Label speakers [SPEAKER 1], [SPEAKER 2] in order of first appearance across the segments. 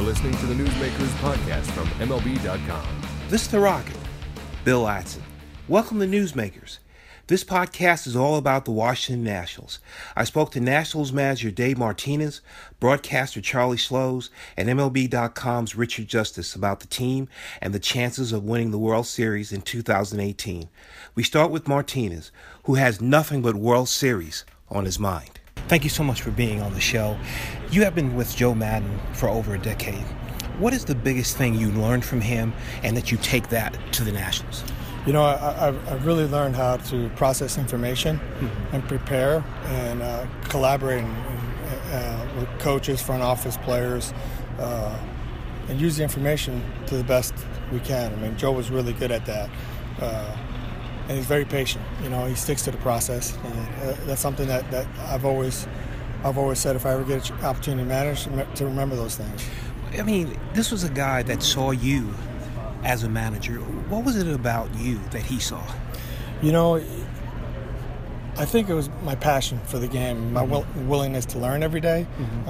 [SPEAKER 1] listening to the Newsmakers podcast from MLB.com.
[SPEAKER 2] This is the Rocket, Bill Ladson. Welcome to Newsmakers. This podcast is all about the Washington Nationals. I spoke to Nationals manager Dave Martinez, broadcaster Charlie Slows, and MLB.com's Richard Justice about the team and the chances of winning the World Series in 2018. We start with Martinez, who has nothing but World Series on his mind. Thank you so much for being on the show. You have been with Joe Maddon for over a decade. What is the biggest thing you learned from him and that you take that to the Nationals?
[SPEAKER 3] You know, I've really learned how to process information and prepare and collaborate with coaches, front office players, and use the information to the best we can. I mean, Joe was really good at that. And he's very patient. You know, he sticks to the process. And that's something that I've always said, if I ever get an opportunity to manage, to remember those things.
[SPEAKER 2] I mean, this was a guy that saw you as a manager. What was it about you that he saw?
[SPEAKER 3] You know, I think it was my passion for the game, my willingness to learn every day.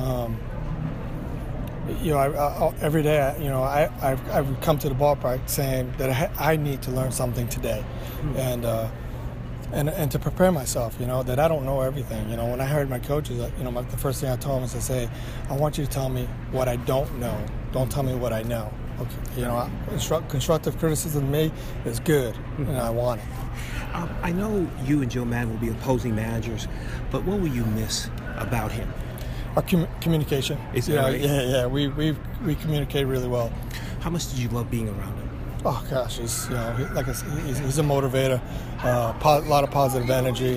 [SPEAKER 3] You know, every day, I would come to the ballpark saying that I need to learn something today, and to prepare myself. You know, that I don't know everything. You know, when I heard my coaches, the first thing I told them is, I say, I want you to tell me what I don't know. Don't tell me what I know. Okay, you know, constructive criticism to me is good, and I want it.
[SPEAKER 2] I know you and Joe Maddon will be opposing managers, but what will you miss about him?
[SPEAKER 3] Our communication.
[SPEAKER 2] Is that right?
[SPEAKER 3] Yeah. We communicate really well.
[SPEAKER 2] How much did you love being around him?
[SPEAKER 3] Oh gosh, he's he's a motivator. A lot of positive energy.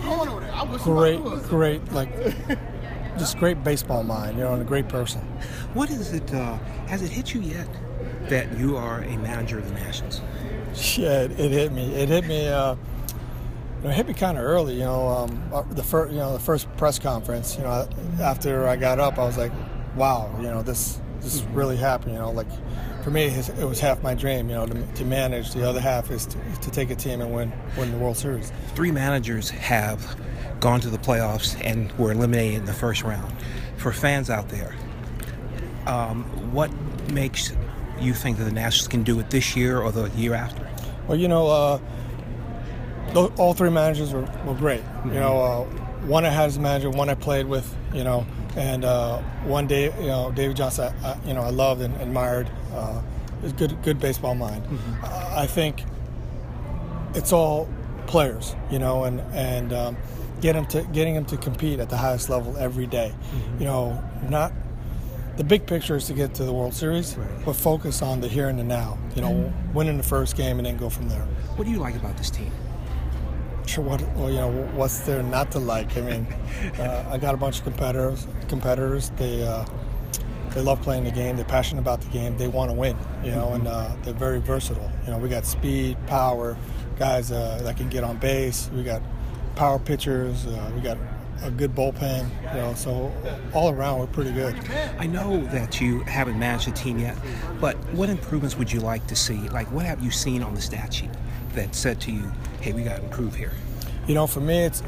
[SPEAKER 3] Great, just great baseball mind. You know, and a great person.
[SPEAKER 2] What is it? Has it hit you yet that you are a manager of the Nationals?
[SPEAKER 3] Yeah, it hit me. It hit me. It hit me kind of early. You know, the first press conference. You know, after I got up, I was like, wow. You know, this is really happening. You know, like for me, it was half my dream. You know, to manage. The other half is to take a team and win the World Series. 3 managers have gone to the playoffs and were eliminated in the first round. For fans out there, what makes you think that the Nationals can do it this year or the year after? Well, you know, all 3 managers were great. You know, one I had as a manager, one I played with, you know, and one day, you know, David Johnson, I loved and admired. His good baseball mind. I think it's all players, you know, and getting him to compete at the highest level every day. You know, not the big picture is to get to the World Series, but focus on the here and the now. You know, winning the first game and then go from there. What do you like about this team? Sure. What's there not to like? I mean, I got a bunch of competitors. They love playing the game. They're passionate about the game. They want to win. You know, and they're very versatile. You know, we got speed, power, guys that can get on base. We got power pitchers. We got a good bullpen, you know, so all around we're pretty good. I know that you haven't managed the team yet, but what improvements would you like to see? Like, what have you seen on the stat sheet that said to you, hey, we got to improve here? You know, for me, it's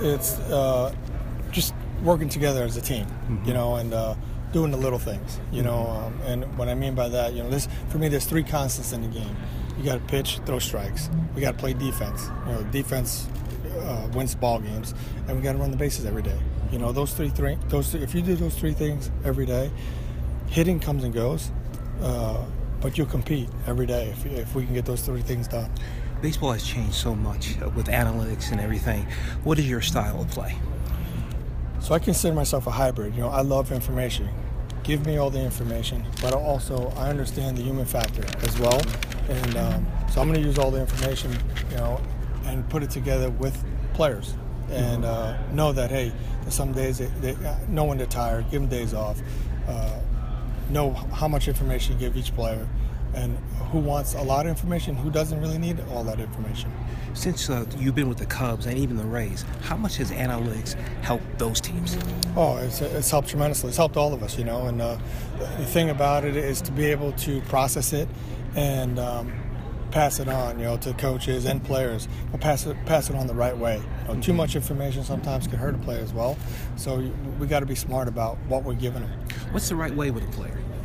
[SPEAKER 3] just working together as a team, you know, and doing the little things, you know, and what I mean by that, you know, for me, there's 3 constants in the game. You got to pitch, throw strikes. We got to play defense. You know, defense wins ball games, and we got to run the bases every day. You know, those three. If you do those 3 things every day, hitting comes and goes, but you'll compete every day if we can get those 3 things done. Baseball has changed so much with analytics and everything. What is your style of play? So I consider myself a hybrid. You know, I love information. Give me all the information, but also I understand the human factor as well, and so I'm going to use all the information, you know, and put it together with players, and know that, hey, some days they know when they're tired, give them days off, know how much information you give each player, and who wants a lot of information, who doesn't really need all that information. Since you've been with the Cubs and even the Rays, how much has analytics helped those teams? Oh, it's helped tremendously. It's helped all of us, you know, and the thing about it is to be able to process it and pass it on, you know, to coaches and players, but pass it on the right way. You know, too much information sometimes can hurt a player as well, so we got to be smart about what we're giving them. What's the right way with a player?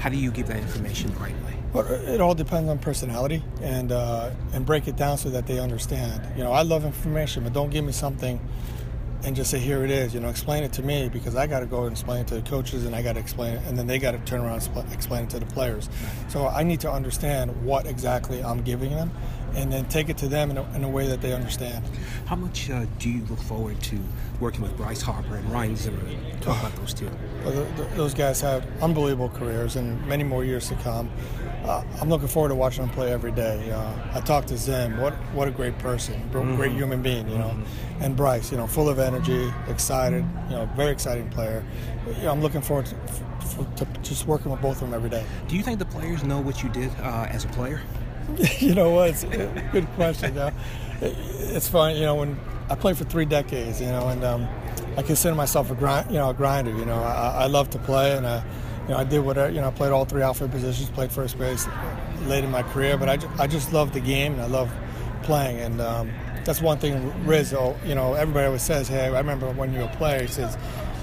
[SPEAKER 2] How do you give that information the right way?
[SPEAKER 3] Well, it all depends on personality, and break it down so that they understand. I love information, but don't give me something and just say, here it is. Explain it to me, because I got to go and explain it to the coaches, and I got to explain it, and then they got to turn around and explain it to the players. So I need to understand what exactly I'm giving them, and then take it to them in a way that they understand.
[SPEAKER 2] How much do you look forward to working with Bryce Harper and Ryan Zimmerman? Talk about those two.
[SPEAKER 3] Well, those guys have unbelievable careers and many more years to come. I'm looking forward to watching them play every day. I talked to Zim. What a great person, great human being, And Bryce, full of energy, excited, very exciting player. I'm looking forward to just working with both of them every day.
[SPEAKER 2] Do you think the players know what you did as a player?
[SPEAKER 3] You know what? It's a good question. It's funny. When I played for 3 decades, and I consider myself a grinder. I love to play, and I did whatever. I played all 3 outfield positions, played first base late in my career. But I just love the game, and I love playing. And that's one thing. Riz, everybody always says, "Hey, I remember when you were a player." He says,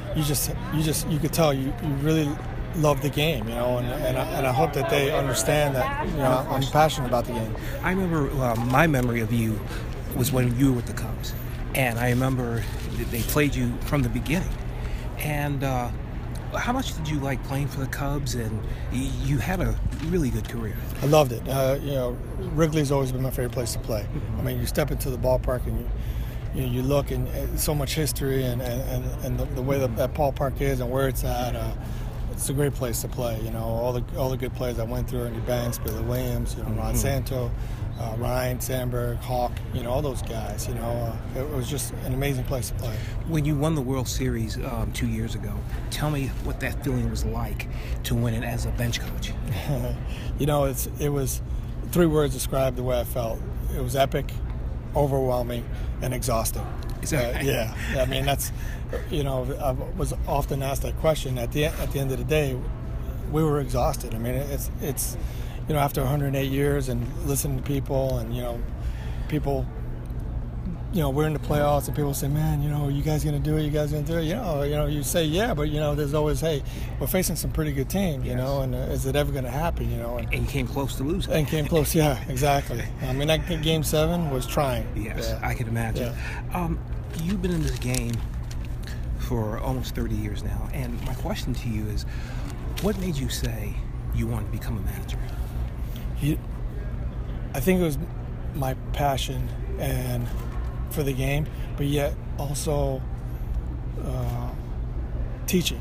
[SPEAKER 3] you could tell you really love the game, and I hope that they understand that I'm passionate about the game.
[SPEAKER 2] I remember my memory of you was when you were with the Cubs, and I remember they played you from the beginning. And how much did you like playing for the Cubs? And you had a really good career.
[SPEAKER 3] I loved it. Wrigley's always been my favorite place to play. I mean, you step into the ballpark and you look, and so much history, and the way that ballpark is and where it's at. It's a great place to play. All the good players I went through: Ernie Banks, Billy Williams, Ron Santo, Ryan Sandberg, Hawk. All those guys. It was just an amazing place to play.
[SPEAKER 2] When you won the World Series 2 years ago, tell me what that feeling was like to win it as a bench coach.
[SPEAKER 3] It was 3 words describe the way I felt. It was epic, overwhelming, and exhausting.
[SPEAKER 2] Is that
[SPEAKER 3] yeah. I mean, that's. I was often asked that question. At the end of the day, we were exhausted. I mean, it's after 108 years and listening to people, and people, we're in the playoffs, and people say, "Man, you guys gonna do it? You guys gonna do it?" You say, "Yeah," but there's always, "Hey, we're facing some pretty good teams, and is it ever gonna happen?" And
[SPEAKER 2] you came close to losing.
[SPEAKER 3] And came close, yeah, exactly. I mean, that Game 7 was trying.
[SPEAKER 2] Yes,
[SPEAKER 3] yeah.
[SPEAKER 2] I can imagine. Yeah. You've been in this game for almost 30 years now, and my question to you is, what made you say you wanted to become a manager?
[SPEAKER 3] I think it was my passion and for the game, but yet also teaching.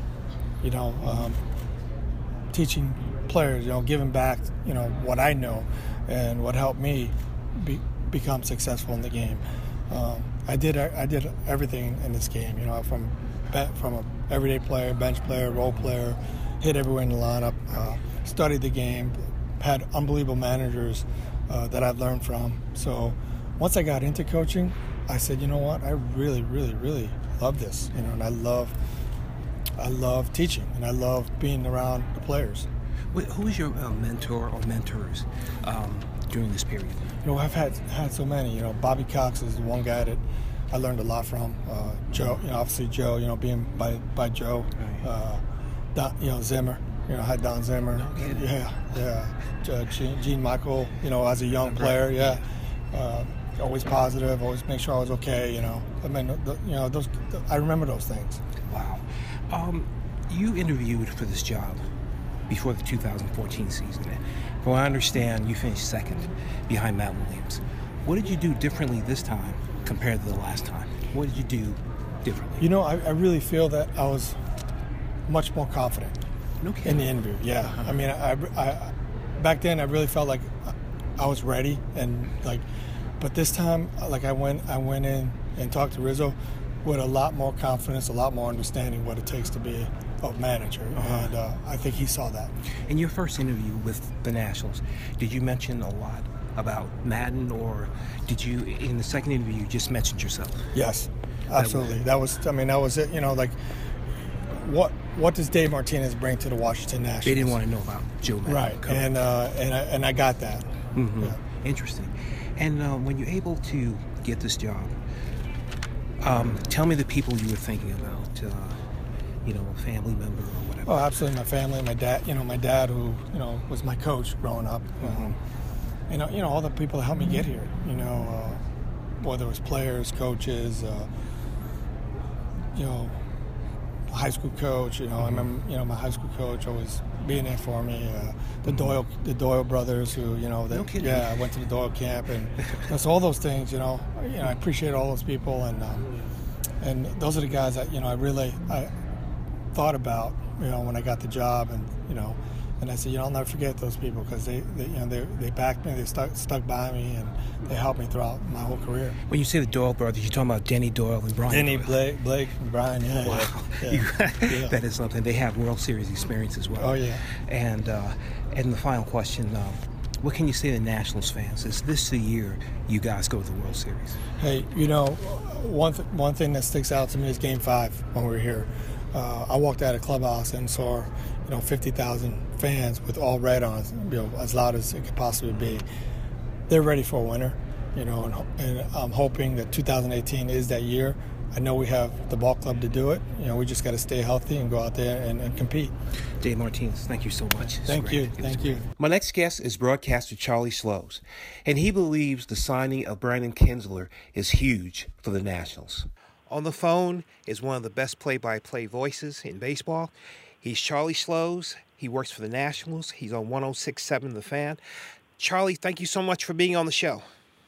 [SPEAKER 3] Teaching players. Giving back. What I know and what helped me become successful in the game. I did everything in this game. From an everyday player, bench player, role player, hit everywhere in the lineup, studied the game, had unbelievable managers that I've learned from. So once I got into coaching, I said, you know what, I really, really, really love this. And I love teaching, and I love being around the players.
[SPEAKER 2] Who was your mentor or mentors during this period?
[SPEAKER 3] I've had so many. Bobby Cox is the one guy that I learned a lot from. Joe, obviously Joe, being by Joe. Right. Zimmer, I had Don Zimmer.
[SPEAKER 2] Okay.
[SPEAKER 3] Yeah. Gene Michael, as a young player, yeah. Always positive, always make sure I was okay, I mean, those, I remember those things.
[SPEAKER 2] Wow. You interviewed for this job before the 2014 season. From what I understand, you finished second behind Matt Williams. What did you do differently this time compared to the last time? What did you do differently?
[SPEAKER 3] I really feel that I was much more confident in the interview. Yeah. Uh-huh. I mean, I back then I really felt like I was ready, and but this time, I went in and talked to Rizzo with a lot more confidence, a lot more understanding what it takes to be a manager, and I think he saw that.
[SPEAKER 2] In your first interview with the Nationals, did you mention a lot about Madden, or did you, in the second interview, you just mentioned yourself?
[SPEAKER 3] Yes, absolutely. That was it. What does Dave Martinez bring to the Washington Nationals?
[SPEAKER 2] They didn't want to know about Joe Madden.
[SPEAKER 3] Right, and I got that.
[SPEAKER 2] Mm-hmm. Yeah. Interesting. And when you're able to get this job, tell me the people you were thinking about. a family member or whatever?
[SPEAKER 3] Oh, absolutely. My family, my dad who, was my coach growing up. All the people that helped me get here, whether it was players, coaches, high school coach, I remember, my high school coach always being there for me. The Doyle brothers who,
[SPEAKER 2] No kidding.
[SPEAKER 3] I went to the Doyle camp, and that's all those things, I appreciate all those people, and those are the guys that, I thought about, when I got the job, and I said, I'll never forget those people because they backed me, they stuck by me, and they helped me throughout my whole career.
[SPEAKER 2] When you say the Doyle brothers, you're talking about Denny Doyle and Brian
[SPEAKER 3] Denny,
[SPEAKER 2] Doyle.
[SPEAKER 3] Blake, and Brian, yeah.
[SPEAKER 2] Wow.
[SPEAKER 3] Yeah.
[SPEAKER 2] That is something. They have World Series experience as well.
[SPEAKER 3] Oh, yeah.
[SPEAKER 2] And the final question, what can you say to Nationals fans? Is this the year you guys go to the World Series?
[SPEAKER 3] Hey, one thing that sticks out to me is Game 5 when we were here. I walked out of the clubhouse and saw, 50,000 fans with all red on, as loud as it could possibly be. They're ready for a winner, and I'm hoping that 2018 is that year. I know we have the ball club to do it. We just got to stay healthy and go out there and compete.
[SPEAKER 2] Dave Martinez, thank you so much.
[SPEAKER 3] Thank you.
[SPEAKER 2] My next guest is broadcaster Charlie Slowes, and he believes the signing of Brandon Kintzler is huge for the Nationals. On the phone is one of the best play-by-play voices in baseball. He's Charlie Slowes. He works for the Nationals. He's on 106.7 The Fan. Charlie, thank you so much for being on the show.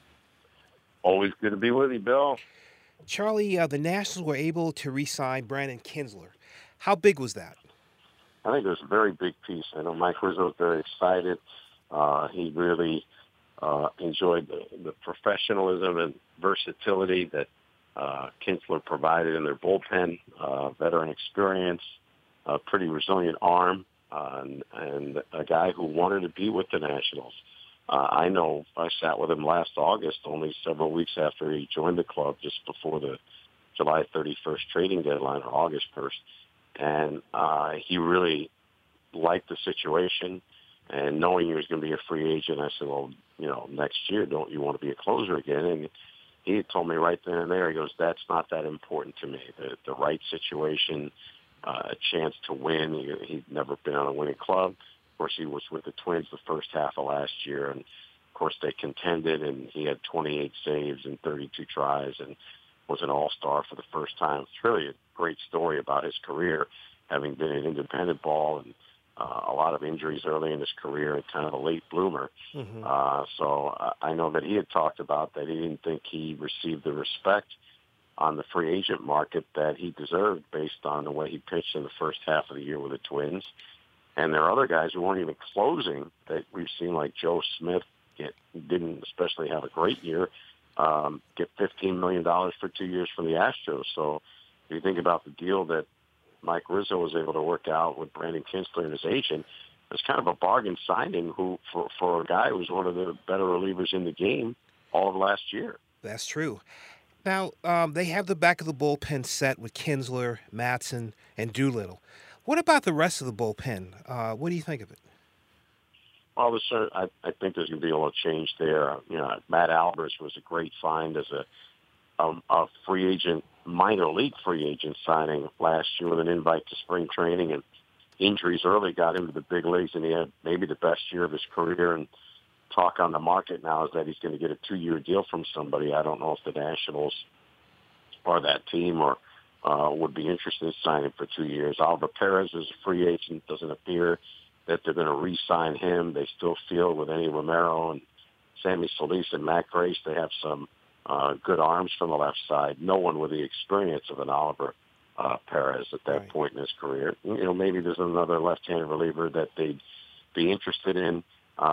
[SPEAKER 4] Always good to be with you, Bill.
[SPEAKER 2] Charlie, the Nationals were able to re-sign Brandon Kintzler. How big was that?
[SPEAKER 4] I think it was a very big piece. I know Mike Rizzo was very excited. He really enjoyed the professionalism and versatility that Kintzler provided in their bullpen, veteran experience, a pretty resilient arm, and a guy who wanted to be with the Nationals. I know I sat with him last August, only several weeks after he joined the club, just before the July 31st trading deadline, or August 1st, and he really liked the situation. And knowing he was going to be a free agent, I said, well, next year, don't you want to be a closer again? And he had told me right then and there, he goes, that's not that important to me. The right situation, a chance to win. He'd never been on a winning club. Of course, he was with the Twins the first half of last year, and of course they contended, and he had 28 saves and 32 tries and was an all-star for the first time. It's really a great story about his career, having been in independent ball and a lot of injuries early in his career and kind of a late bloomer.
[SPEAKER 2] Mm-hmm.
[SPEAKER 4] So I know that he had talked about that he didn't think he received the respect on the free agent market that he deserved based on the way he pitched in the first half of the year with the Twins. And there are other guys who weren't even closing that we've seen, like Joe Smith, didn't especially have a great year, get $15 million for 2 years from the Astros. So if you think about the deal that Mike Rizzo was able to work out with Brandon Kintzler and his agent, it's kind of a bargain signing for a guy who was one of the better relievers in the game all of last year.
[SPEAKER 2] That's true. Now, they have the back of the bullpen set with Kintzler, Matson, and Doolittle. What about the rest of the bullpen? What do you think of it?
[SPEAKER 4] Well, I think there's going to be a little change there. Matt Albers was a great find as a free agent, minor league free agent signing last year with an invite to spring training, and injuries early got him to the big leagues, and he had maybe the best year of his career. And talk on the market now is that he's going to get a 2-year deal from somebody. I don't know if the Nationals or that team or would be interested in signing for 2 years. Oliver Perez is a free agent. Doesn't appear that they're going to re-sign him. They still feel with Eddie Romero and Sammy Solis and Matt Grace, they have some good arms from the left side. No one with the experience of an Oliver Perez at that point in his career. Maybe there's another left-handed reliever that they'd be interested in.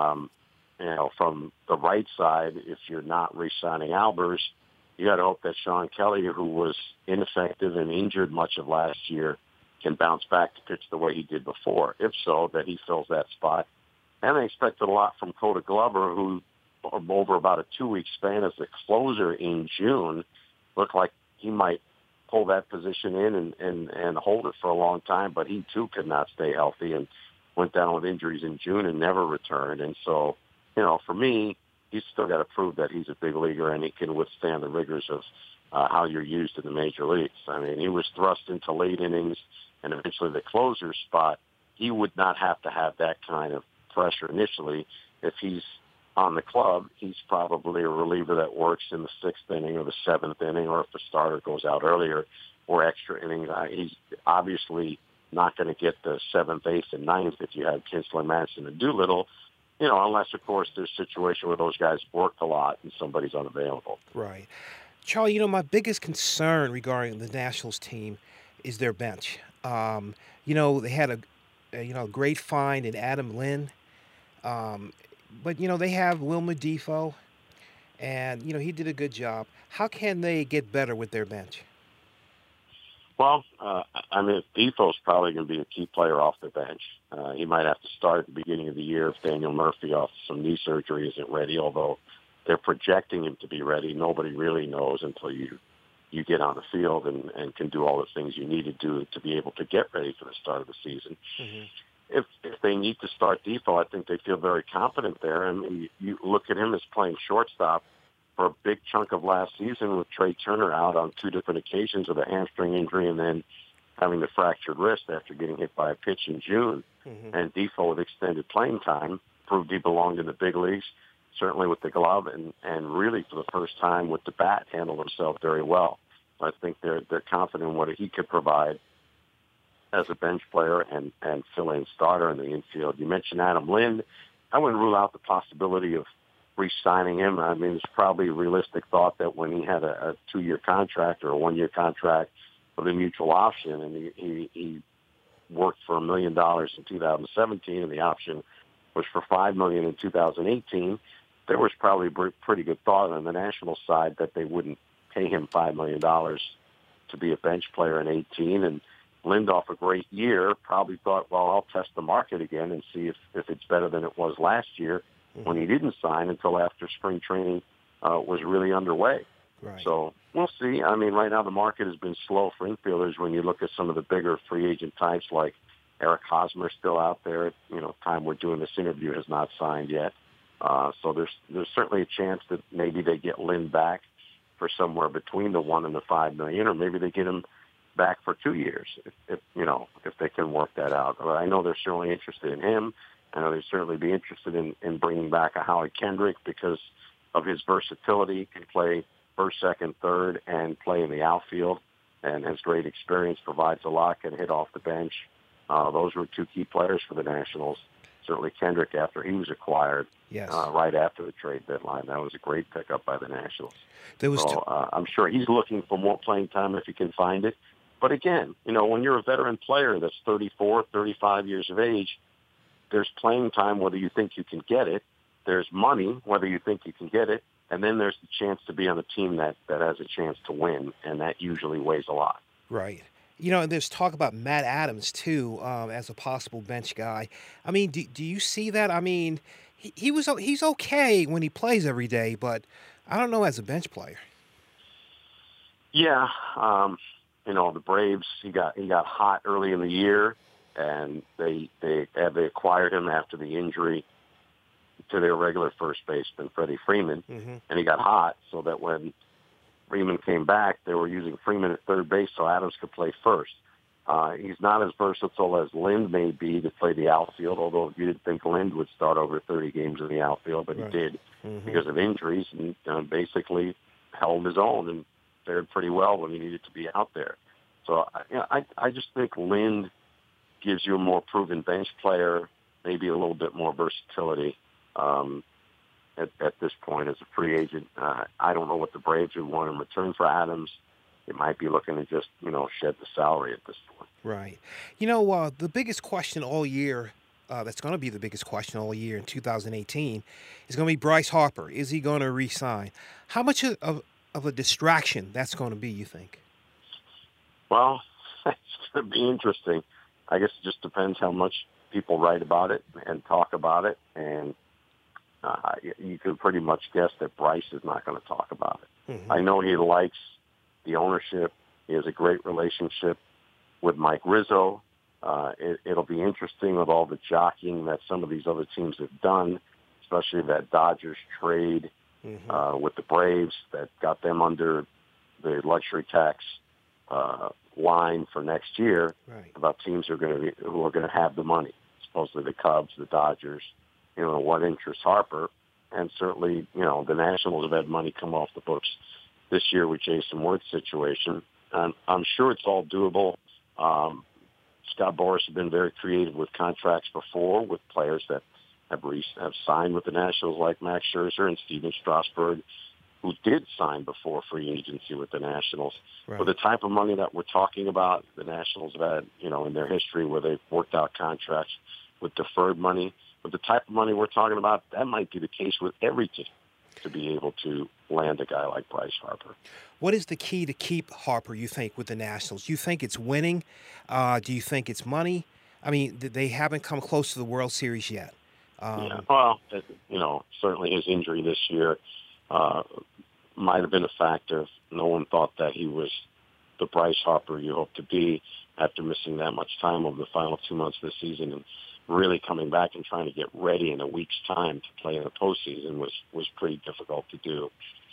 [SPEAKER 4] From the right side, if you're not re-signing Albers, you got to hope that Sean Kelly, who was ineffective and injured much of last year, can bounce back to pitch the way he did before. If so, that he fills that spot. And they expected a lot from Coda Glover, who over about a 2-week span as the closer in June, looked like he might pull that position in and hold it for a long time, but he too could not stay healthy and went down with injuries in June and never returned. And so, for me, he's still got to prove that he's a big leaguer and he can withstand the rigors of how you're used in the major leagues. I mean, he was thrust into late innings and eventually the closer spot, he would not have to have that kind of pressure initially. If he's on the club, he's probably a reliever that works in the 6th inning or the 7th inning, or if the starter goes out earlier, or extra innings. He's obviously not going to get the 7th, 8th, and 9th if you have Kinsler, Madison, and Doolittle, unless, of course, there's a situation where those guys work a lot and somebody's unavailable.
[SPEAKER 2] Right. Charlie, my biggest concern regarding the Nationals team is their bench. They had a great find in Adam Lind. But, they have Wilmer Defoe, and, he did a good job. How can they get better with their bench?
[SPEAKER 4] Well, Defoe's probably going to be a key player off the bench. He might have to start at the beginning of the year if Daniel Murphy off some knee surgery isn't ready, although they're projecting him to be ready. Nobody really knows until you get on the field and can do all the things you need to do to be able to get ready for the start of the season. Mm-hmm. If they need to start Defoe, I think they feel very confident there. And you look at him as playing shortstop for a big chunk of last season with Trey Turner out on 2 different occasions with a hamstring injury and then having the fractured wrist after getting hit by a pitch in June. Mm-hmm. And Defoe, with extended playing time, proved he belonged in the big leagues, certainly with the glove, and really for the first time with the bat handled himself very well. I think they're confident in what he could provide as a bench player and fill-in starter in the infield. You mentioned Adam Lind. I wouldn't rule out the possibility of re-signing him. It's probably a realistic thought that when he had a 2-year contract or a 1-year contract with a mutual option, and he worked for $1 million in 2017, and the option was for $5 million in 2018, there was probably pretty good thought on the National side that they wouldn't pay him $5 million to be a bench player in 18, and Lind, off a great year, probably thought, well, I'll test the market again and see if it's better than it was last year when he didn't sign until after spring training was really underway.
[SPEAKER 2] Right.
[SPEAKER 4] So we'll see. Right now the market has been slow for infielders when you look at some of the bigger free agent types like Eric Hosmer still out there. Time we're doing this interview has not signed yet. So there's certainly a chance that maybe they get Lind back for somewhere between the $1 million and the $5 million, or maybe they get him back for 2 years if they can work that out. But I know they're certainly interested in him. I know they'd certainly be interested in bringing back a Howie Kendrick because of his versatility. He can play first, second, third, and play in the outfield, and has great experience, provides a lot, can hit off the bench. Those were 2 key players for the Nationals. Certainly Kendrick after he was acquired,
[SPEAKER 2] yes,
[SPEAKER 4] right after the trade deadline. That was a great pickup by the Nationals.
[SPEAKER 2] I'm
[SPEAKER 4] sure he's looking for more playing time if he can find it. But again, when you're a veteran player that's 34, 35 years of age, there's playing time whether you think you can get it. There's money whether you think you can get it. And then there's the chance to be on a team that has a chance to win, and that usually weighs a lot.
[SPEAKER 2] Right. There's talk about Matt Adams, too, as a possible bench guy. Do you see that? He's okay when he plays every day, but I don't know as a bench player.
[SPEAKER 4] Yeah. The Braves, he got hot early in the year, and they acquired him after the injury to their regular first baseman, Freddie Freeman, and he got hot so that when Freeman came back, they were using Freeman at third base so Adams could play first. He's not as versatile as Lind may be to play the outfield, although you didn't think Lind would start over 30 games in the outfield, but right. He did because of injuries and basically held his own and fared pretty well when he needed to be out there. So I just think Lind gives you a more proven bench player, maybe a little bit more versatility at this point as a free agent. I don't know what the Braves would want in return for Adams. They might be looking to just, shed the salary at this point.
[SPEAKER 2] Right. The biggest question all year, that's going to be the biggest question all year in 2018, is going to be Bryce Harper. Is he going to re-sign? How much of a distraction that's going to be, you think?
[SPEAKER 4] Well, it's going to be interesting. I guess it just depends how much people write about it and talk about it. And you can pretty much guess that Bryce is not going to talk about it. Mm-hmm. I know he likes the ownership. He has a great relationship with Mike Rizzo. It'll be interesting with all the jockeying that some of these other teams have done, especially that Dodgers trade with the Braves that got them under the luxury tax line for next year
[SPEAKER 2] Right.
[SPEAKER 4] about teams who are going to have the money. Supposedly the Cubs, the Dodgers, what interests Harper, and certainly the Nationals have had money come off the books this year with Jason Worth's situation. And I'm sure it's all doable. Scott Boras has been very creative with contracts before with players that have signed with the Nationals, like Max Scherzer and Steven Strasburg, who did sign before free agency with the Nationals.
[SPEAKER 2] Right.
[SPEAKER 4] For the type of money that we're talking about, the Nationals have had, in their history where they've worked out contracts with deferred money. But the type of money we're talking about, that might be the case with every team to be able to land a guy like Bryce Harper.
[SPEAKER 2] What is the key to keep Harper, you think, with the Nationals? You think it's winning? Do you think it's money? I mean, they haven't come close to the World Series yet.
[SPEAKER 4] Yeah, well, certainly his injury this year might have been a factor. No one thought that he was the Bryce Harper you hope to be after missing that much time over the final 2 months of the season, and really coming back and trying to get ready in a week's time to play in the postseason was pretty difficult to do.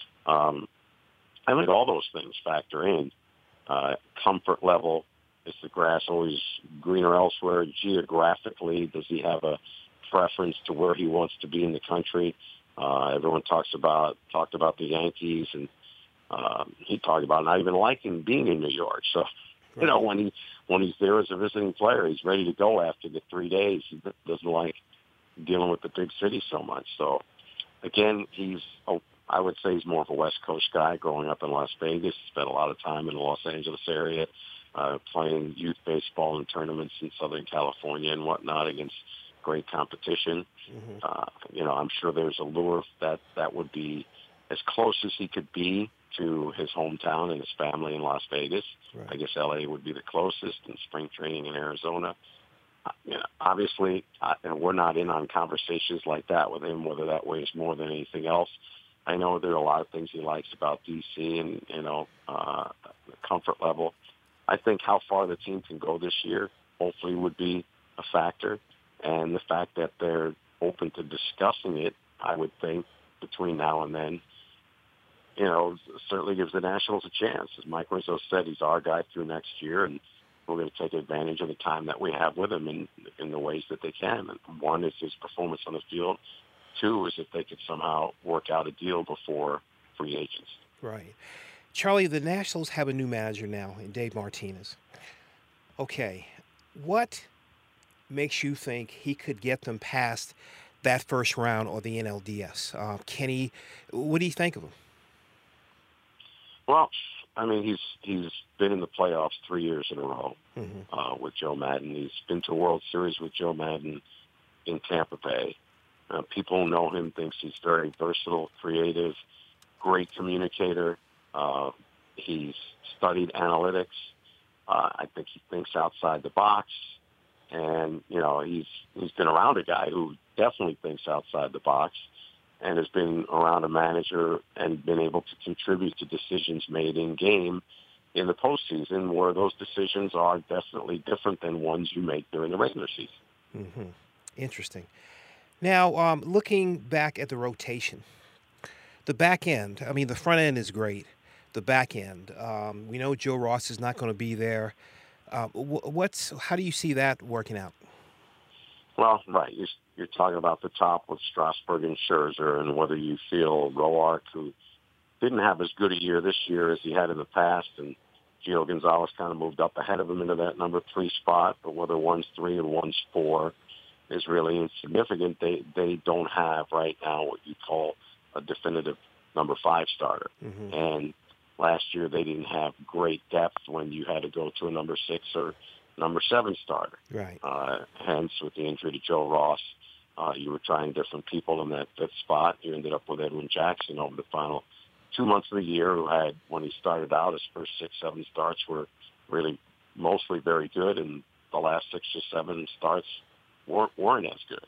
[SPEAKER 4] I think all those things factor in. Comfort level, is the grass always greener elsewhere? Geographically, does he have a preference to where he wants to be in the country? Everyone talked about the Yankees, and he talked about not even liking being in New York. So, when he's there as a visiting player, he's ready to go after the 3 days. He doesn't like dealing with the big city so much. So, again, I would say he's more of a West Coast guy growing up in Las Vegas. Spent a lot of time in the Los Angeles area, playing youth baseball in tournaments in Southern California and whatnot against great competition. Mm-hmm. I'm sure there's a lure that would be as close as he could be to his hometown and his family in Las Vegas. Right. I guess LA would be the closest, and spring training in Arizona. Obviously, we're not in on conversations like that with him, whether that weighs more than anything else. I know there are a lot of things he likes about DC and, the comfort level. I think how far the team can go this year hopefully would be a factor. And the fact that they're open to discussing it, I would think, between now and then, certainly gives the Nationals a chance. As Mike Rizzo said, he's our guy through next year, and we're going to take advantage of the time that we have with him in the ways that they can. And one is his performance on the field. Two is if they could somehow work out a deal before free agents.
[SPEAKER 2] Right. Charlie, the Nationals have a new manager now in Dave Martinez. Okay. What makes you think he could get them past that first round or the NLDS? What do you think of him?
[SPEAKER 4] Well, I mean, he's been in the playoffs 3 years in a row with Joe Maddon. He's been to a World Series with Joe Maddon in Tampa Bay. People who know him thinks he's very versatile, creative, great communicator. He's studied analytics. I think he thinks outside the box. And, he's been around a guy who definitely thinks outside the box and has been around a manager and been able to contribute to decisions made in game in the postseason, where those decisions are definitely different than ones you make during the regular season.
[SPEAKER 2] Mm-hmm. Interesting. Now, looking back at the rotation, the back end, I mean, the front end is great. The back end, we know Joe Ross is not going to be there. How do you see that working out?
[SPEAKER 4] Well, right. You're talking about the top with Strasburg and Scherzer, and whether you feel Roark, who didn't have as good a year this year as he had in the past, and Gio Gonzalez kind of moved up ahead of him into that number 3 spot, but whether one's 3 and one's 4 is really insignificant. They don't have right now what you call a definitive number 5 starter. Mm-hmm. And last year they didn't have great depth when you had to go to a number 6 or number 7 starter. Right. Hence, with the injury to Joe Ross, you were trying different people in that 5th spot. You ended up with Edwin Jackson over the final 2 months of the year, who had, when he started out, his first 6-7 starts were really mostly very good, and the last 6 or 7 starts weren't as good.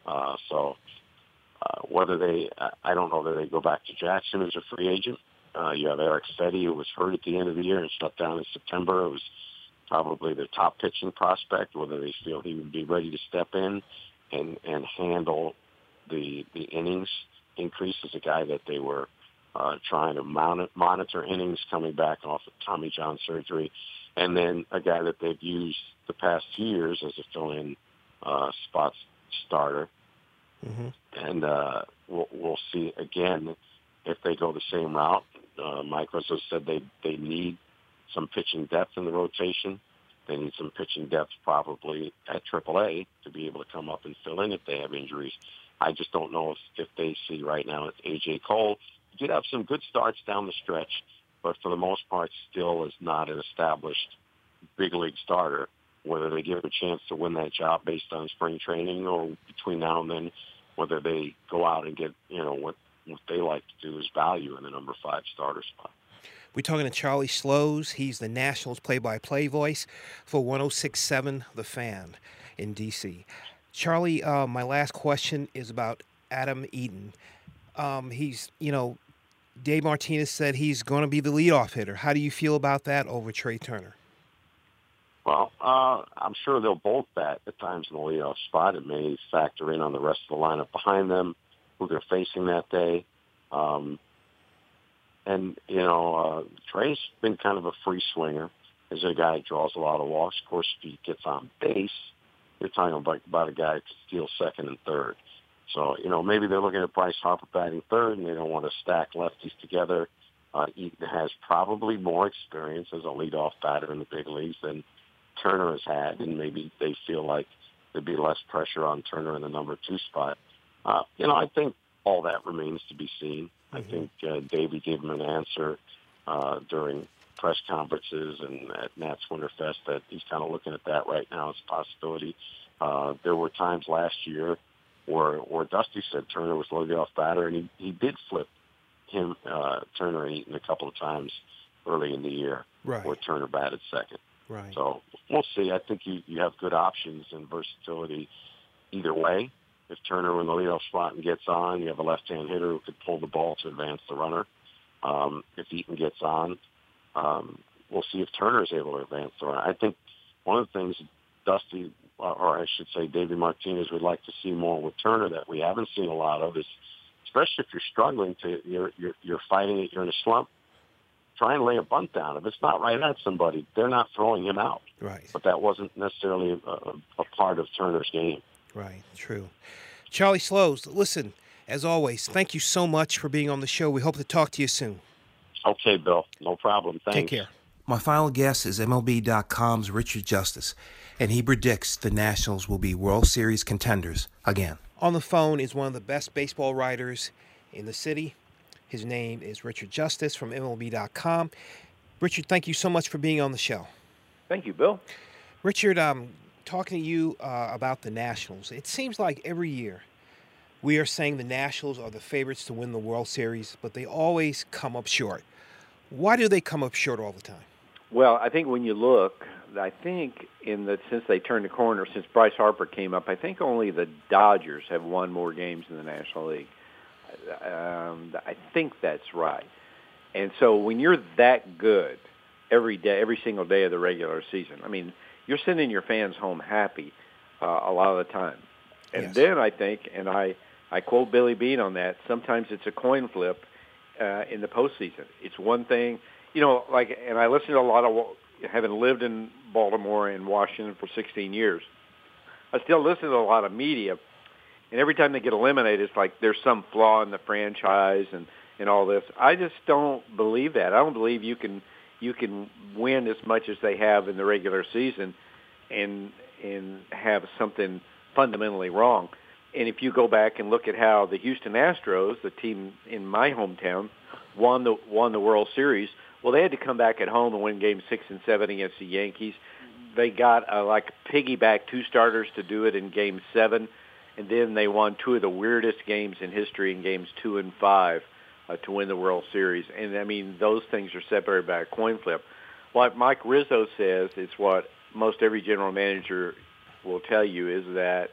[SPEAKER 4] I don't know that they go back to Jackson as a free agent. You have Eric Fetty, who was hurt at the end of the year and shut down in September. It was probably their top pitching prospect, whether they feel he would be ready to step in and handle the innings increase as a guy that they were trying to monitor innings coming back off of Tommy John surgery. and then a guy that they've used the past 2 years as a fill-in spot starter.
[SPEAKER 2] Mm-hmm.
[SPEAKER 4] And we'll see again if they go the same route. Mike Rizzo said they need some pitching depth in the rotation. They need some pitching depth probably at AAA to be able to come up and fill in if they have injuries. I just don't know if they see right now it's A.J. Cole. He did have some good starts down the stretch, but for the most part still is not an established big league starter. Whether they give him a chance to win that job based on spring training or between now and then, whether they go out and get, what they like to do is value in the number 5 starter spot.
[SPEAKER 2] We're talking to Charlie Slows. He's the Nationals play-by-play voice for 106.7 The Fan in D.C. Charlie, my last question is about Adam Eaton. Dave Martinez said he's going to be the leadoff hitter. How do you feel about that over Trey Turner?
[SPEAKER 4] Well, I'm sure they'll both bat at times in the leadoff spot. It may factor in on the rest of the lineup behind them, who they're facing that day. Trey's been kind of a free swinger. He's a guy who draws a lot of walks. Of course, if he gets on base, you're talking about a guy who can steal second and third. So, maybe they're looking at Bryce Harper batting third, and they don't want to stack lefties together. Eaton has probably more experience as a leadoff batter in the big leagues than Turner has had, and maybe they feel like there'd be less pressure on Turner in the number 2 spot. I think all that remains to be seen. I think Davey gave him an answer during press conferences and at Nats Winterfest that he's kind of looking at that right now as a possibility. There were times last year where Dusty said Turner was leadoff batter, and he did flip him, Turner and Eaton a couple of times early in the year,
[SPEAKER 2] right,
[SPEAKER 4] where Turner batted second.
[SPEAKER 2] Right.
[SPEAKER 4] So we'll see. I think you have good options and versatility either way. If Turner in the leadoff spot and gets on, you have a left-hand hitter who could pull the ball to advance the runner. If Eaton gets on, we'll see if Turner is able to advance the runner. I think one of the things Dusty, or I should say David Martinez, would like to see more with Turner that we haven't seen a lot of is, especially if you're struggling you're fighting it, you're in a slump, try and lay a bunt down. If it's not right at somebody, they're not throwing him out.
[SPEAKER 2] Right.
[SPEAKER 4] But that wasn't necessarily a part of Turner's game.
[SPEAKER 2] Right, true. Charlie Slows, listen, as always, thank you so much for being on the show. We hope to talk to you soon.
[SPEAKER 4] Okay, Bill. No problem. Thanks.
[SPEAKER 2] Take care.
[SPEAKER 1] My final guest is MLB.com's Richard Justice, and he predicts the Nationals will be World Series contenders again.
[SPEAKER 2] On the phone is one of the best baseball writers in the city. His name is Richard Justice from MLB.com. Richard, thank you so much for being on the show.
[SPEAKER 5] Thank you, Bill.
[SPEAKER 2] Richard, talking to you about the Nationals. It seems like every year we are saying the Nationals are the favorites to win the World Series, but they always come up short. Why do they come up short all the time?
[SPEAKER 5] Well, I think when you look, since they turned the corner, since Bryce Harper came up, I think only the Dodgers have won more games in the National League. I think that's right. And so when you're that good every single day of the regular season, I mean, you're sending your fans home happy a lot of the time. And
[SPEAKER 2] Yes.
[SPEAKER 5] then I think, and I quote Billy Beane on that, sometimes it's a coin flip in the postseason. It's one thing, and I listen to a lot of, having lived in Baltimore and Washington for 16 years, I still listen to a lot of media, and every time they get eliminated, it's like there's some flaw in the franchise and all this. I just don't believe that. I don't believe you can win as much as they have in the regular season and have something fundamentally wrong. And if you go back and look at how the Houston Astros, the team in my hometown, won the World Series, well, they had to come back at home and win Games 6 and 7 against the Yankees. They got piggyback 2 starters to do it in Game 7, and then they won 2 of the weirdest games in history in Games 2 and 5 to win the World Series. And, I mean, those things are separated by a coin flip. What Mike Rizzo says is what most every general manager will tell you is that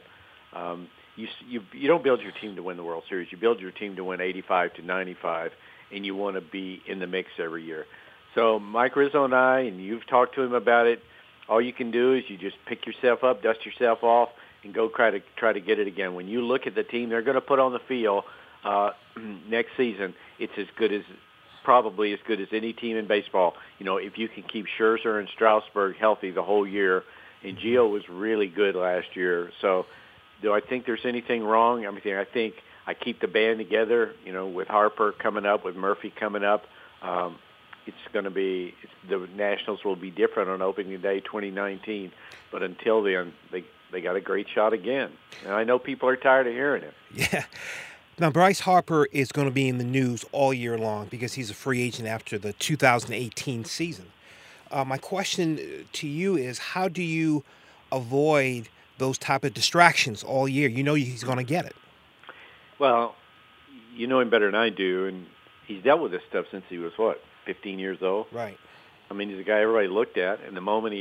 [SPEAKER 5] you don't build your team to win the World Series. You build your team to win 85 to 95, and you want to be in the mix every year. So Mike Rizzo and I, and you've talked to him about it, all you can do is you just pick yourself up, dust yourself off, and go try to get it again. When you look at the team they're going to put on the field next season, it's as good as probably as good as any team in baseball. You know, if you can keep Scherzer and Strasburg healthy the whole year, and Gio was really good last year. So, do I think there's anything wrong? I mean, I think I keep the band together. You know, with Harper coming up, with Murphy coming up, it's going to be the Nationals will be different on opening day 2019. But until then, they got a great shot again. And I know people are tired of hearing it.
[SPEAKER 2] Yeah. Now, Bryce Harper is going to be in the news all year long because he's a free agent after the 2018 season. My question to you is, how do you avoid those type of distractions all year? You know he's going to get it.
[SPEAKER 5] Well, you know him better than I do, and he's dealt with this stuff since he was, 15 years old?
[SPEAKER 2] Right.
[SPEAKER 5] I mean, he's a guy everybody looked at, and the moment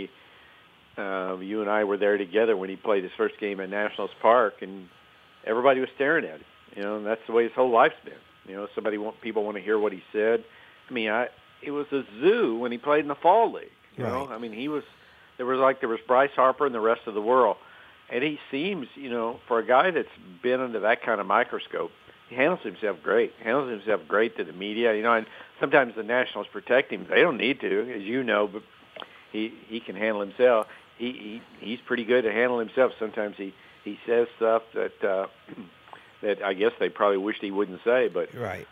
[SPEAKER 5] you and I were there together when he played his first game at Nationals Park, and everybody was staring at him. You know, and that's the way his whole life's been. You know, people want to hear what he said. I mean, it was a zoo when he played in the fall league. You know, I mean, there was Bryce Harper and the rest of the world, and he seems, you know, for a guy that's been under that kind of microscope, he handles himself great. Handles himself great to the media. You know, and sometimes the Nationals protect him. They don't need to, as you know, but he can handle himself. He's pretty good at handling himself. Sometimes he says stuff that. That I guess they probably wished he wouldn't say, but
[SPEAKER 2] right.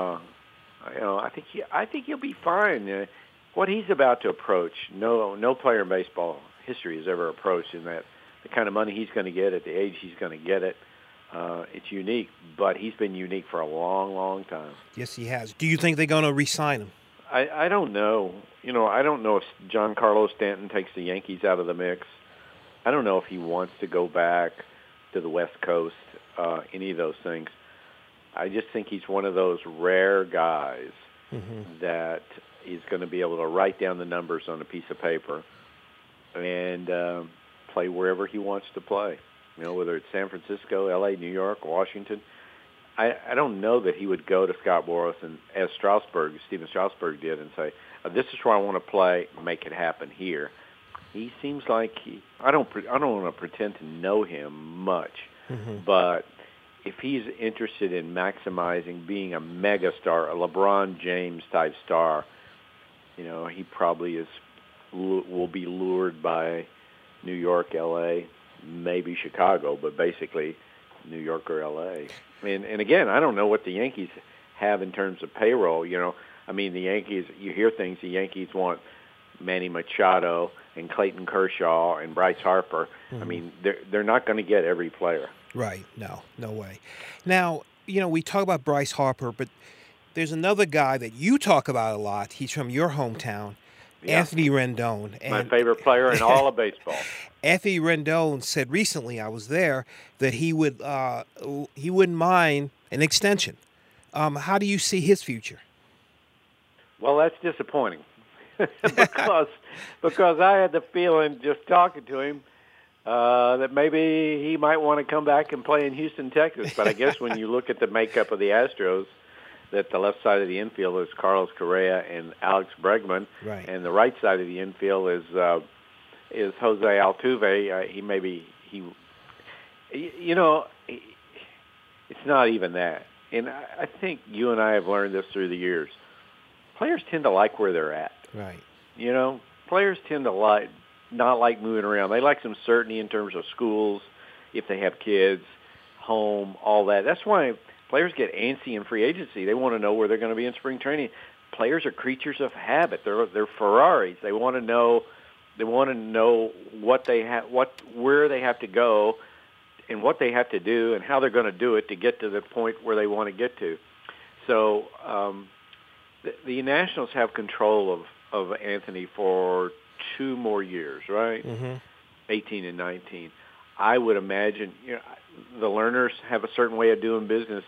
[SPEAKER 5] You know, I think he'll be fine. What he's about to approach, no player in baseball history has ever approached in that the kind of money he's going to get at the age he's going to get it. It's unique, but he's been unique for a long, long time.
[SPEAKER 2] Yes, he has. Do you think they're going to re-sign him?
[SPEAKER 5] I don't know. You know, I don't know if Giancarlo Stanton takes the Yankees out of the mix. I don't know if he wants to go back to the West Coast. Any of those things. I just think he's one of those rare guys that is going to be able to write down the numbers on a piece of paper and play wherever he wants to play. You know, whether it's San Francisco, L.A., New York, Washington. I don't know that he would go to Scott Boras and as Steven Strasburg did, and say, "This is where I want to play. Make it happen here." He seems like I don't want to pretend to know him much. But if he's interested in maximizing being a megastar, a LeBron James type star, you know, he probably will be lured by New York, L.A., maybe Chicago, but basically New York or L.A. And again, I don't know what the Yankees have in terms of payroll. You know, I mean, the Yankees, you hear things, the Yankees want Manny Machado and Clayton Kershaw and Bryce Harper. I mean, they're not going to get every player.
[SPEAKER 2] Right. No way. Now, you know, we talk about Bryce Harper, but there's another guy that you talk about a lot. He's from your hometown, Anthony Rendon. And
[SPEAKER 5] my favorite player in all of baseball.
[SPEAKER 2] Anthony Rendon said recently, I was there, that he wouldn't mind an extension. How do you see his future?
[SPEAKER 5] Well, that's disappointing because I had the feeling just talking to him that maybe he might want to come back and play in Houston, Texas. But I guess when you look at the makeup of the Astros, that the left side of the infield is Carlos Correa and Alex Bregman, and the right side of the infield is Jose Altuve. It's not even that. And I think you and I have learned this through the years. Players tend to like where they're at.
[SPEAKER 2] Right.
[SPEAKER 5] You know, players tend to not like moving around. They like some certainty in terms of schools, if they have kids, home, all that. That's why players get antsy in free agency. They want to know where they're going to be in spring training. Players are creatures of habit. They're Ferraris. They want to know what they have, where they have to go, and what they have to do, and how they're going to do it to get to the point where they want to get to. So the Nationals have control of Anthony for 2 more years, right? 18 and 19. I would imagine, you know, the Lerners have a certain way of doing business.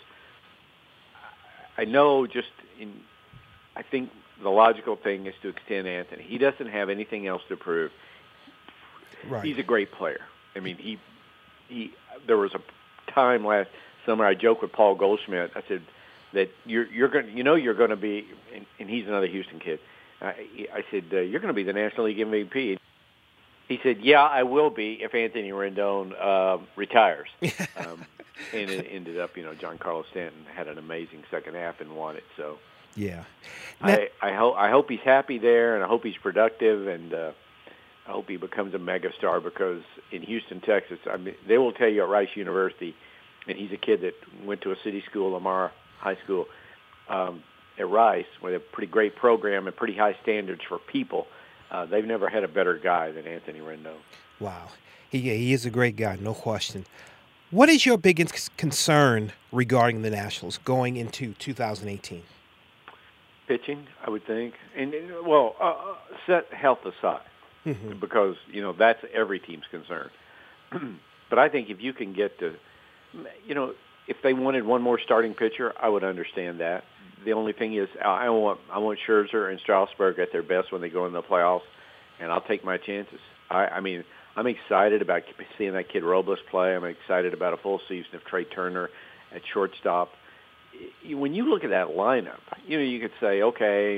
[SPEAKER 5] I know I think the logical thing is to extend Anthony. He doesn't have anything else to prove.
[SPEAKER 2] Right.
[SPEAKER 5] He's a great player. I mean, there was a time last summer I joked with Paul Goldschmidt. I said that you're going to be, and he's another Houston kid. I said, you're going to be the National League MVP. He said, yeah, I will be if Anthony Rendon retires. And it ended up, Giancarlo Stanton had an amazing second half and won it. So
[SPEAKER 2] Yeah.
[SPEAKER 5] I hope he's happy there, and I hope he's productive, and I hope he becomes a megastar, because in Houston, Texas, I mean, they will tell you at Rice University, and he's a kid that went to a city school, Lamar High School, at Rice, with a pretty great program and pretty high standards for people. They've never had a better guy than Anthony Rendon.
[SPEAKER 2] Wow. He is a great guy, no question. What is your biggest concern regarding the Nationals going into 2018?
[SPEAKER 5] Pitching, I would think. And set health aside, because, that's every team's concern. But I think if you can get to, if they wanted one more starting pitcher, I would understand that. The only thing is, I want Scherzer and Strasburg at their best when they go in the playoffs, and I'll take my chances. I mean, I'm excited about seeing that kid Robles play. I'm excited about a full season of Trey Turner at shortstop. When you look at that lineup, you could say, okay,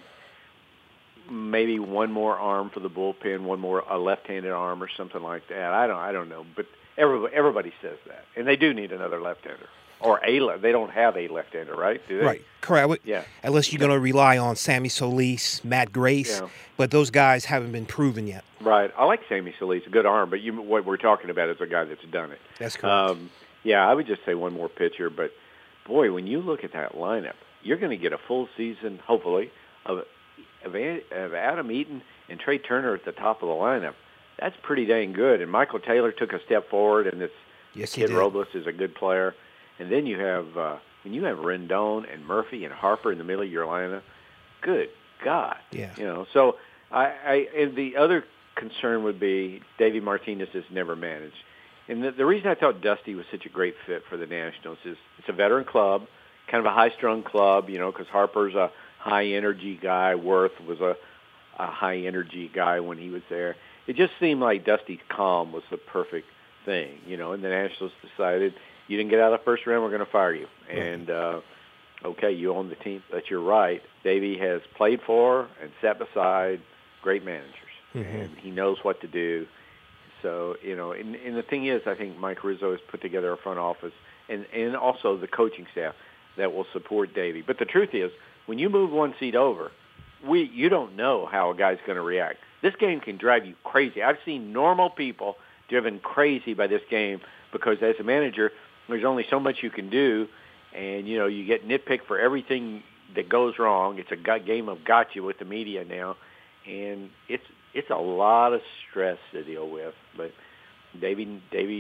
[SPEAKER 5] maybe one more arm for the bullpen, a left-handed arm or something like that. I don't know, but everybody says that, and they do need another left-hander. Or they don't have a left-hander, right? Do they?
[SPEAKER 2] Right, correct.
[SPEAKER 5] Yeah.
[SPEAKER 2] Unless you're going to rely on Sammy Solis, Matt Grace, but those guys haven't been proven yet.
[SPEAKER 5] Right. I like Sammy Solis, a good arm, but what we're talking about is a guy that's done it.
[SPEAKER 2] That's correct.
[SPEAKER 5] I would just say one more pitcher, but boy, when you look at that lineup, you're going to get a full season, hopefully, of Adam Eaton and Trey Turner at the top of the lineup. That's pretty dang good. And Michael Taylor took a step forward, and this kid Robles is a good player. And then you have when you have Rendon and Murphy and Harper in the middle of your lineup, good God.
[SPEAKER 2] Yeah.
[SPEAKER 5] So and the other concern would be Davey Martinez has never managed. And the reason I thought Dusty was such a great fit for the Nationals is it's a veteran club, kind of a high-strung club, because Harper's a high-energy guy. Worth was a high-energy guy when he was there. It just seemed like Dusty's calm was the perfect thing, and the Nationals decided, you didn't get out of the first round, we're going to fire you. And, okay, you own the team. But you're right. Davey has played for and sat beside great managers. And he knows what to do. So, and the thing is, I think Mike Rizzo has put together a front office and also the coaching staff that will support Davey. But the truth is, when you move one seat over, you don't know how a guy's going to react. This game can drive you crazy. I've seen normal people driven crazy by this game because as a manager, there's only so much you can do, and, you get nitpicked for everything that goes wrong. It's a game of gotcha with the media now, and it's a lot of stress to deal with. But Davey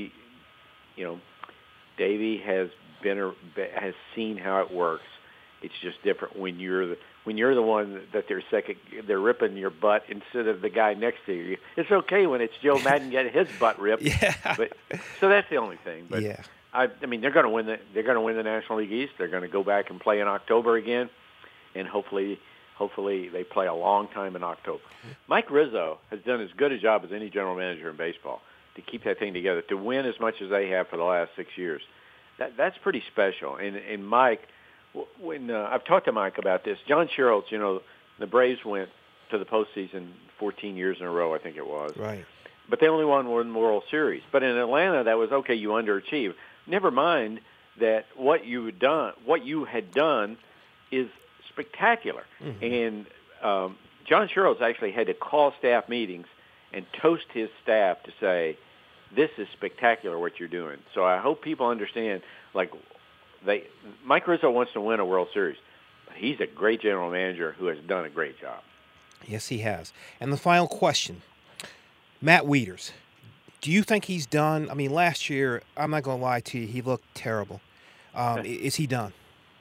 [SPEAKER 5] has seen how it works. It's just different when you're the one that they're ripping your butt instead of the guy next to you. It's okay when it's Joe Madden getting his butt ripped. But so that's the only thing. But I mean, they're going to win the National League East. They're going to go back and play in October again, and hopefully they play a long time in October. Mike Rizzo has done as good a job as any general manager in baseball to keep that thing together, to win as much as they have for the last 6 years. That's pretty special. And Mike, when I've talked to Mike about this, John Sherrills, the Braves went to the postseason 14 years in a row, I think it was.
[SPEAKER 2] Right.
[SPEAKER 5] But they only won one World Series. But in Atlanta, that was okay. You underachieved. Never mind that what you had done is spectacular. And John Sherrills actually had to call staff meetings and toast his staff to say, "This is spectacular what you're doing." So I hope people understand. Mike Rizzo wants to win a World Series, but he's a great general manager who has done a great job.
[SPEAKER 2] Yes, he has. And the final question, Matt Wieters. Do you think he's done? I mean, last year, I'm not going to lie to you, he looked terrible. Is he done?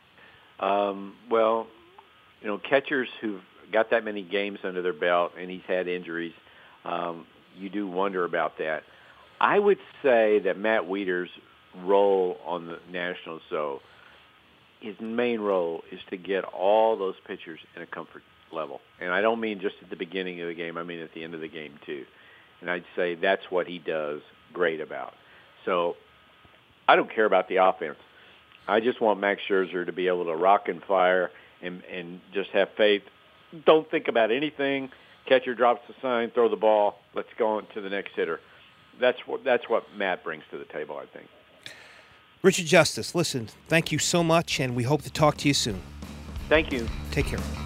[SPEAKER 5] Well, catchers who've got that many games under their belt and he's had injuries, you do wonder about that. I would say that Matt Wieters' role on the Nationals, though, his main role is to get all those pitchers in a comfort level. And I don't mean just at the beginning of the game. I mean at the end of the game, too. And I'd say that's what he does great about. So I don't care about the offense. I just want Max Scherzer to be able to rock and fire and just have faith. Don't think about anything. Catcher drops the sign, throw the ball. Let's go on to the next hitter. That's what Matt brings to the table, I think.
[SPEAKER 2] Richard Justice, listen, thank you so much, and we hope to talk to you soon.
[SPEAKER 5] Thank you.
[SPEAKER 2] Take care.